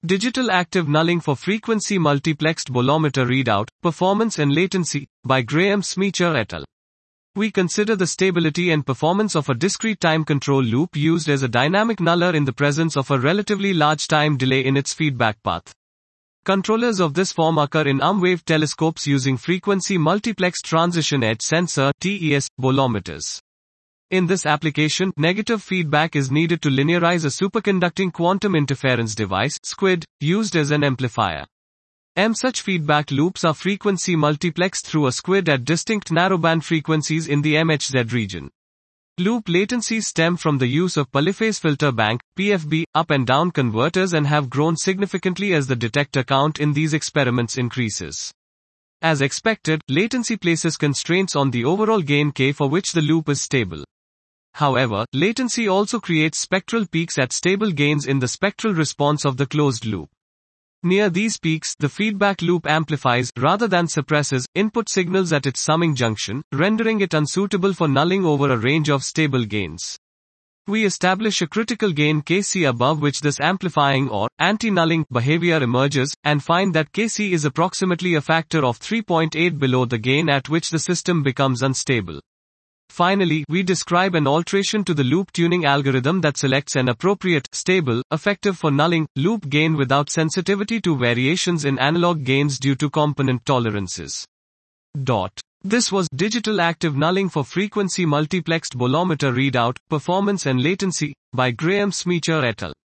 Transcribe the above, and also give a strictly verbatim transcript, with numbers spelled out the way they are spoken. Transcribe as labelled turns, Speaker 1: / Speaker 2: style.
Speaker 1: Digital Active Nulling for Frequency Multiplexed Bolometer Readout, Performance and Latency, by Graham Smeacher et al. We consider the stability and performance of a discrete time control loop used as a dynamic nuller in the presence of a relatively large time delay in its feedback path. Controllers of this form occur in arm-wave telescopes using frequency multiplexed transition edge sensor (T E S) bolometers. In this application, negative feedback is needed to linearize a superconducting quantum interference device, SQUID, used as an amplifier. M such feedback loops are frequency multiplexed through a SQUID at distinct narrowband frequencies in the M H Z region. Loop latencies stem from the use of polyphase filter bank, P F B, up and down converters and have grown significantly as the detector count in these experiments increases. As expected, latency places constraints on the overall gain K for which the loop is stable. However, latency also creates spectral peaks at stable gains in the spectral response of the closed loop. Near these peaks, the feedback loop amplifies, rather than suppresses, input signals at its summing junction, rendering it unsuitable for nulling over a range of stable gains. We establish a critical gain K C above which this amplifying or anti-nulling behavior emerges, and find that K C is approximately a factor of three point eight below the gain at which the system becomes unstable. Finally, we describe an alteration to the loop tuning algorithm that selects an appropriate, stable, effective for nulling, loop gain without sensitivity to variations in analog gains due to component tolerances. Dot. This was Digital Active Nulling for Frequency Multiplexed Bolometer Readout, Performance and Latency, by Graham Smeacher et al.